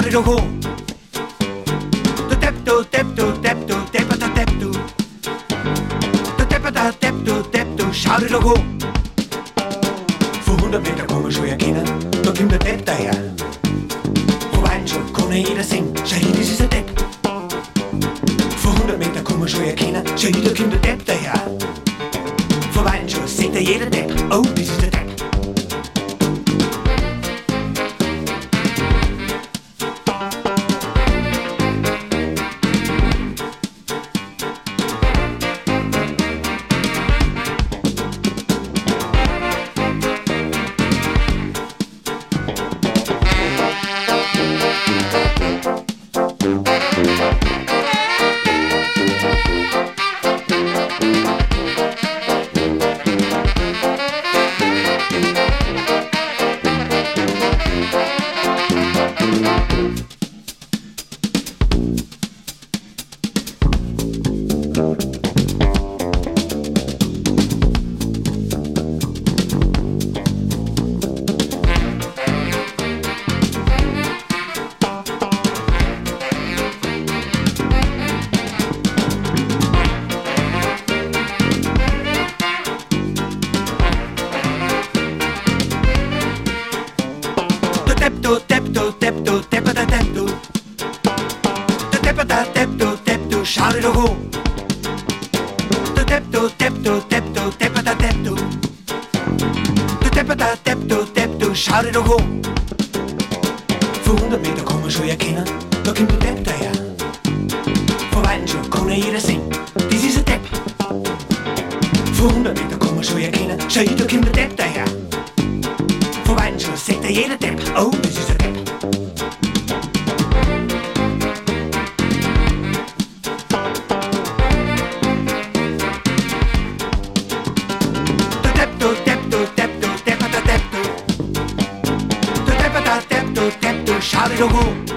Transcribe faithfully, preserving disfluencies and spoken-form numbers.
shouted a ho. The depto, depto, depto, depata depto. The depata depto, depto, shouted a ho. For hundrede meter kommer så jeg kender, når Kim der dep der er. For vejen så kun er et af seng, så helt i sidste dep. For hundrede meter kommer så jeg kender, så helt og Kim der dep der er. For vejen så sigt der et af dep, og det sidste dep. Depto, depto, depto, depata depto. The depata depto, depto, shouted a ho. The depto, depto, depto, depata depto. The depata depto, depto, shouted a ho. For hundrede meter kommer så jeg kender, når Kim der dep der er. For vejen så kun er et af seng, det sidste dep. For hundrede meter kommer så jeg kender, så et og Kim der dep der er. For vejen så sigt der et af dep, og det sidste dep. The depto, depto, depto, depata depto. The depata depto, depto, shouted a ho.